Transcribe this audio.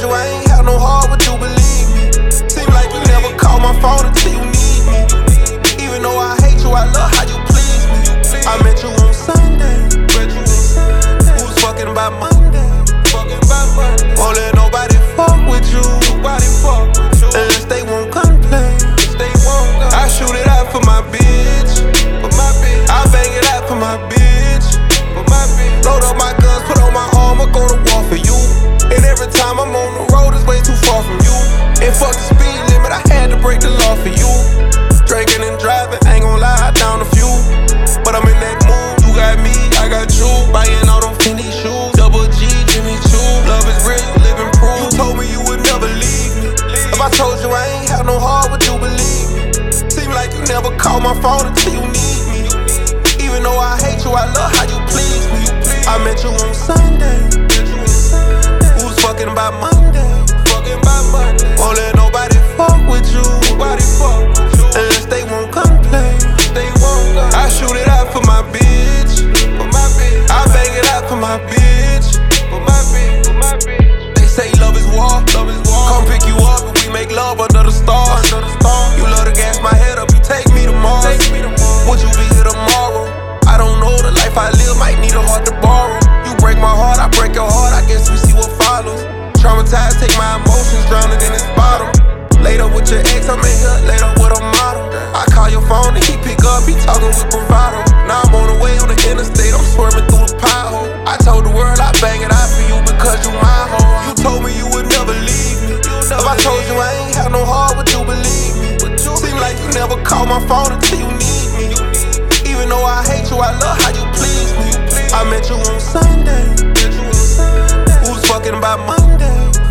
you I ain't have no heart, would you believe me? Seem like you never call my phone until you need me. Even though I hate you, I love how you please me. I met you on Sunday. Who was fucking by Monday? Won't let nobody fuck with you. Unless they won't complain. I shoot it out for my bitch. I bang it out for my bitch. Load up my guns, put on my armor, go to war for you. And every time I'm on the road, it's way too far from you. And fuck the speed limit, I had to break the law for you. Drinking and driving, ain't gon' lie, I down a few. But I'm in that mood, you got me, I got you. Buying all them Fendi shoes, Double G, Jimmy Choo. Love is real, you living proof. You told me you would never leave me. If I told you I ain't have no heart, would you believe me? Seem like you never call my phone until you need me. Even though I hate you, I love how you please me. I met you on Sunday. Who was fucking by Monday? Won't let nobody fuck with you. Unless they won't complain. I shoot it out for my bitch. I bang it out for my bitch. They say love is war. Come pick you up and we make love under the stars. You love to gas my head up, you take me to Mars. Would you be here tomorrow? I don't know, the life I live might need a heart to borrow. You break my heart, I break your heart, I guess we see what follows. Traumatized, take my emotions, drowning in this bottle. Later with your ex, I'm in here, later with a model. I call your phone and he pick up, he talking with bravado. Now I'm on the way on the interstate, I'm swerving through the pothole. I told the world I bang it out for you because you my hoe. You told me you would never leave me. If I told you I ain't have no heart, would you believe me? Seem like you never call my phone until you need me. Even though I hate you, I love how you please me. I met you on Sunday. Who was fucking by Monday?